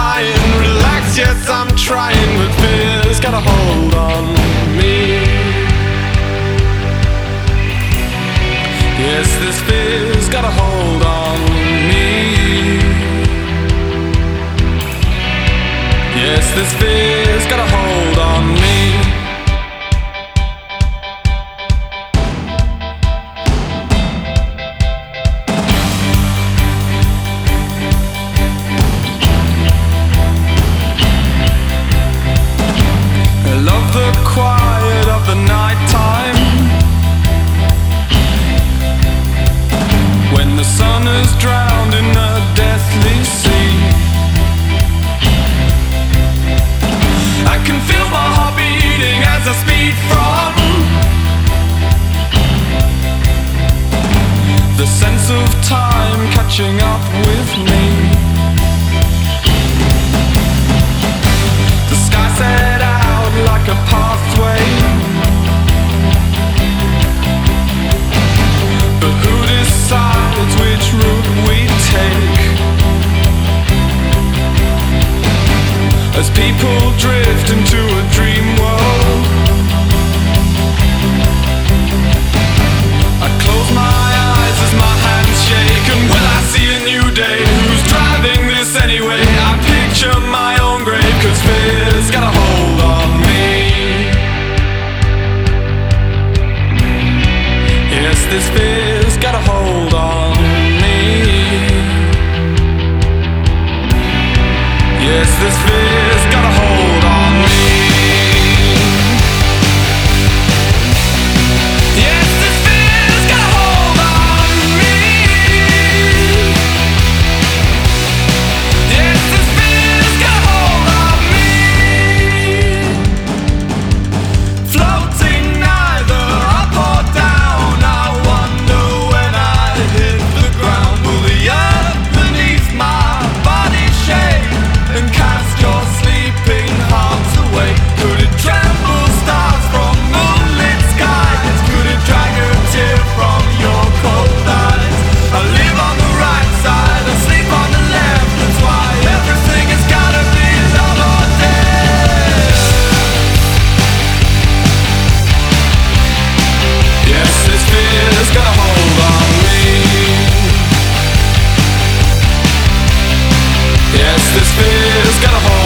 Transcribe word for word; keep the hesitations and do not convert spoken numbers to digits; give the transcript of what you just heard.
lying. Relax, yes, I'm trying, but fear's got a hold on me. Yes, this fear's got a hold on me. Yes, this fear's got a hold on me. I love the quiet of the night time, when the sun is drowned in a deathly sea. I can feel my heart beating as I speed from the sense of time catching up with me. The sky set out like a pathway, but who decides which route we take? As people drift into a dream world, I close my eyes as my hands shake. And will I see a new day? Who's driving this anyway? I picture my own grave, 'cause fear's got a hold on me. Yes, this fear's got a hold on me. Yes, this fear's got a hold on me. Yes, this fear's got a hold on me. Yes, this fear's got a hold on me. Floating neither up or down, I wonder when I hit the ground, will the earth beneath my body shake and cast your sleeping heart away? Could it tremble stars from moonlit skies? Could it drag a tear from your cold eyes? I live on the right side, I sleep on the left. That's why everything has gotta be love or death. Yes, this fear's got a hold on me. Yes, this fear's got a hold